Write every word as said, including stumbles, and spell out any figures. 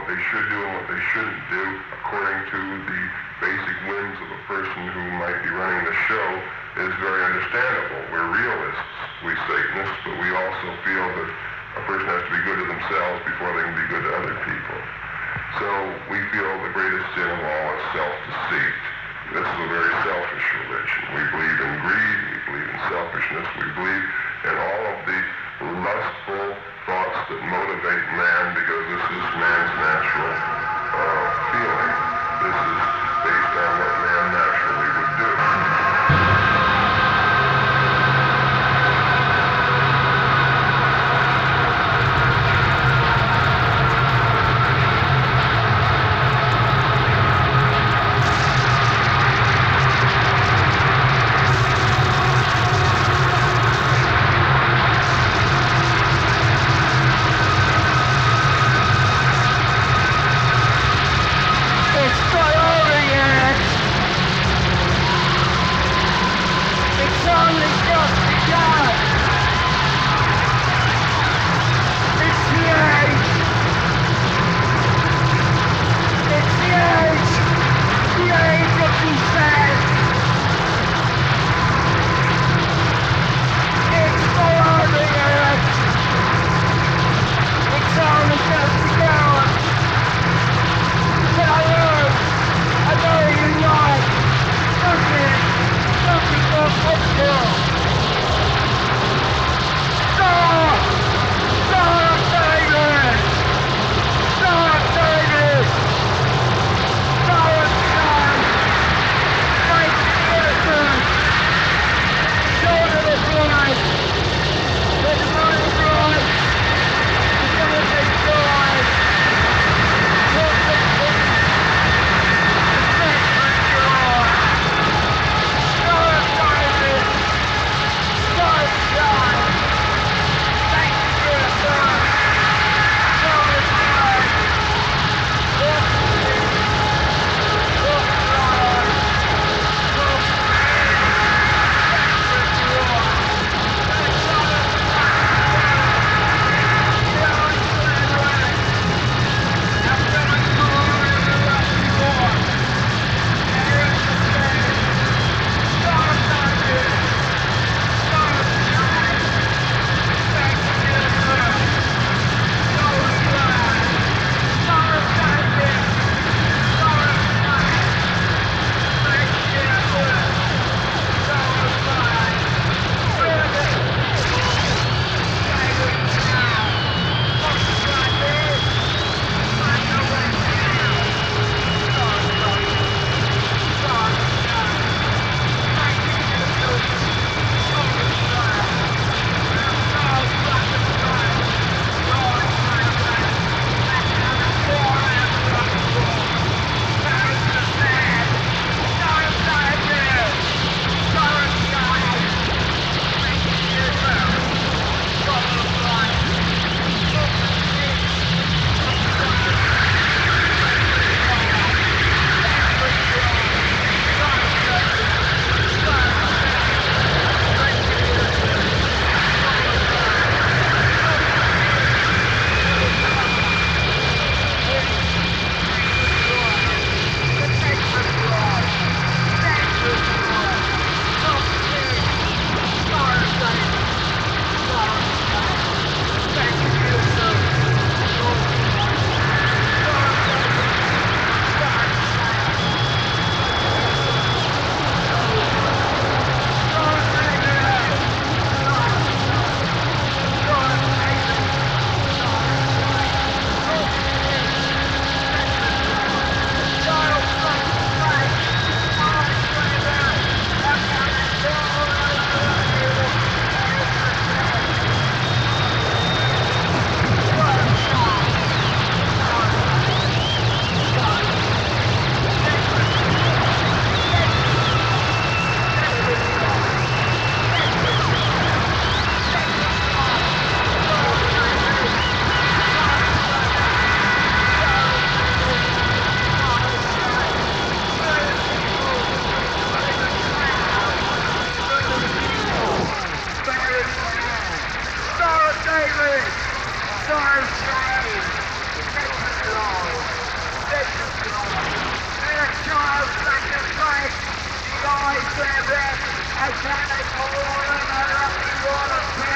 they should do and what they shouldn't do according to the basic whims of a person who might be running the show is very understandable. We're realists, we Satanists, but we also feel that a person has to be good to themselves before they can be good to other people. So we feel the greatest sin of all is self-deceit. This is a very selfish religion. We believe in greed, we believe in selfishness, we believe in all of the lustful thoughts that motivate man because this is man's natural uh, feeling. This is based on what man naturally would do. alive. Legends alive. When a child sacrificed the eyes their best, as they fall in a lucky water pit.